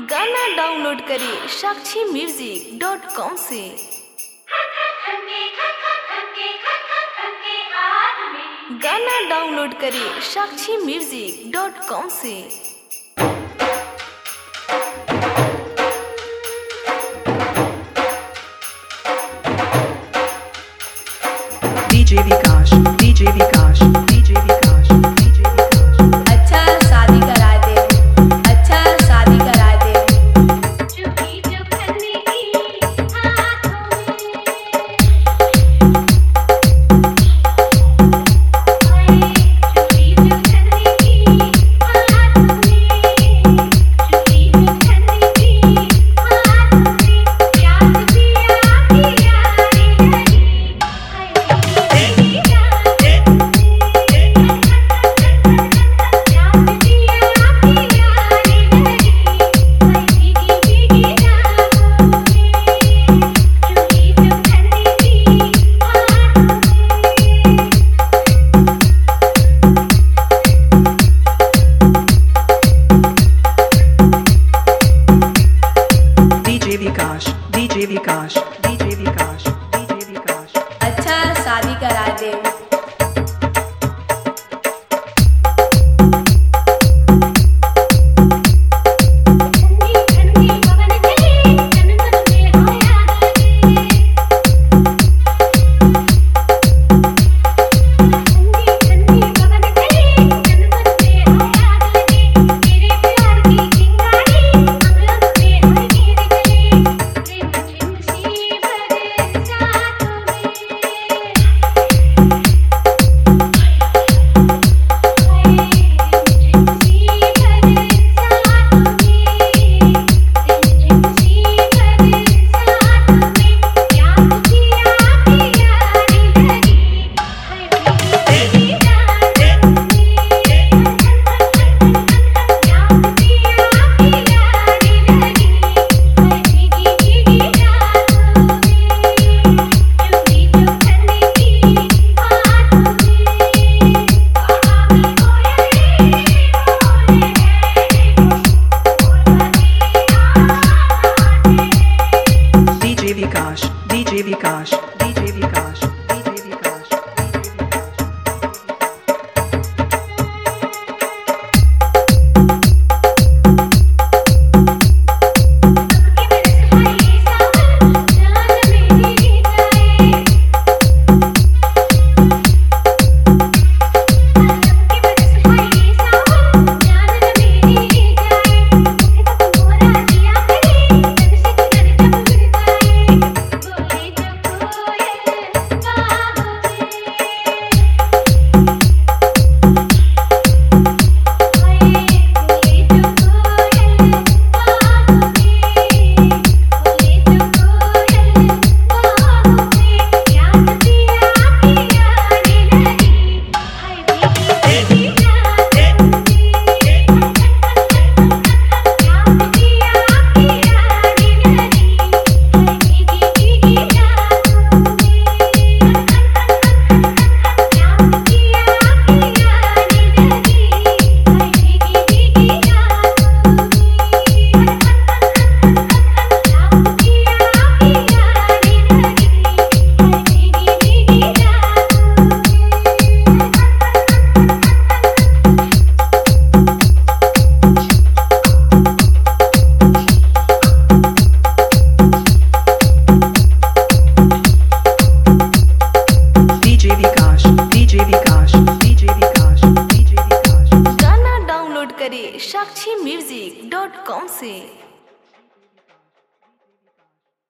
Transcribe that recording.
गाना डाउनलोड करें sakshimusic.com से। गाना डाउनलोड करें sakshimusic.com से। DJ Vikash, DJ Vikash, DJ Vikash, DJ Vikash। अच्छा शादी करा दे, अच्छा शादी करा दे। DJ Vikash, DJ Vikash, DJ Vikash, DJ Vikash। अच्छा शादी करा दे। DJ Vikash, DJ Vikash, DJ Vikash, DJ Vikash, DJ Vikash। DJ Vikash, DJ Vikash, DJ Vikash, DJ Vikash। गाना डाउनलोड करें sakshimusic.com से।